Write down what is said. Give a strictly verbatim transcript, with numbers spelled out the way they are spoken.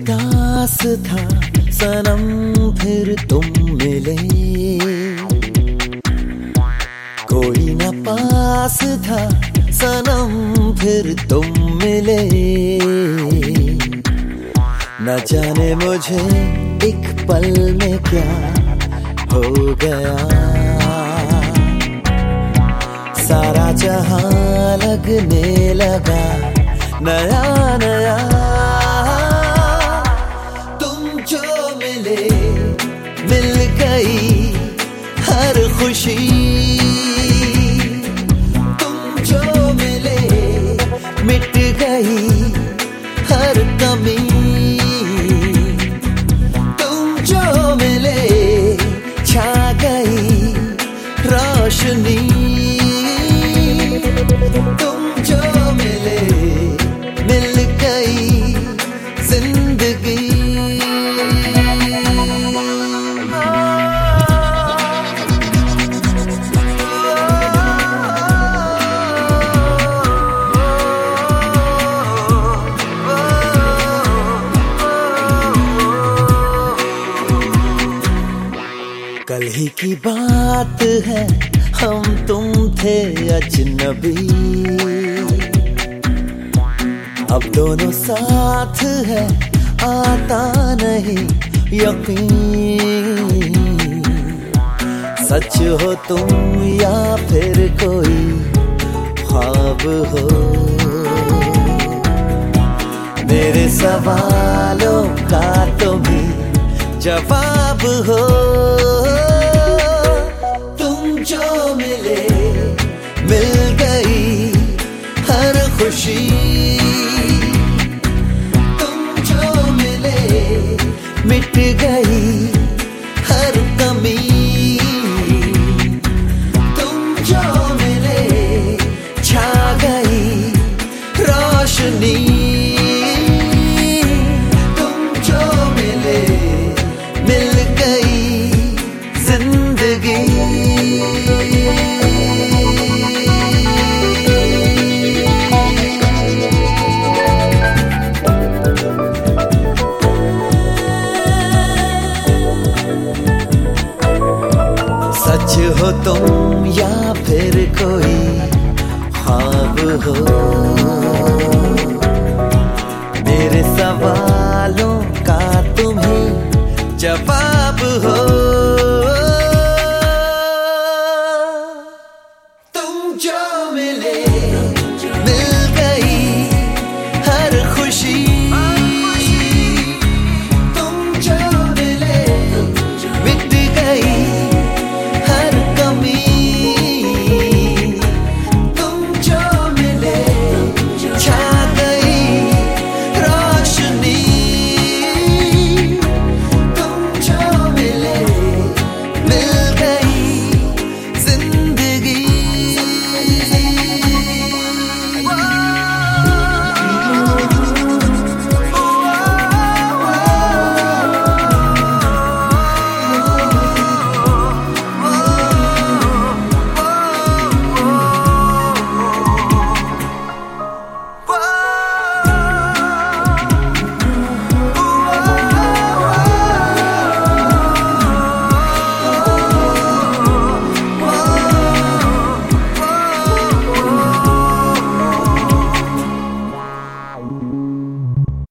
उदास था सनम फिर तुम मिले, कोई न पास था सनम फिर तुम मिले। न जाने मुझे एक पल में क्या हो गया, सारा जहां लगने लगा नया नया। तुम जो मिले मिल गई हर खुशी, तुम जो मिले मिट गई हर कमी, तुम जो मिले छा गई रोशनी, तुम जो मिले मिल गई जिंदगी। कल ही की बात है, हम तुम थे अजनबी, अब दोनों साथ है आता नहीं यकीन। सच हो तुम या फिर कोई ख्वाब हो, मेरे सवालों का तुम ही जवाब हो। तुम जो मिले मिल गई हर खुशी, तुम जो मिले मिट गई हर कमी, तुम जो मिले छा गई रोशनी, तुम जो मिले मिल गई जिंदगी। सच हो तुम या फिर कोई ख्वाब हो, मेरे सवालों का तुम्हें जवाब हो।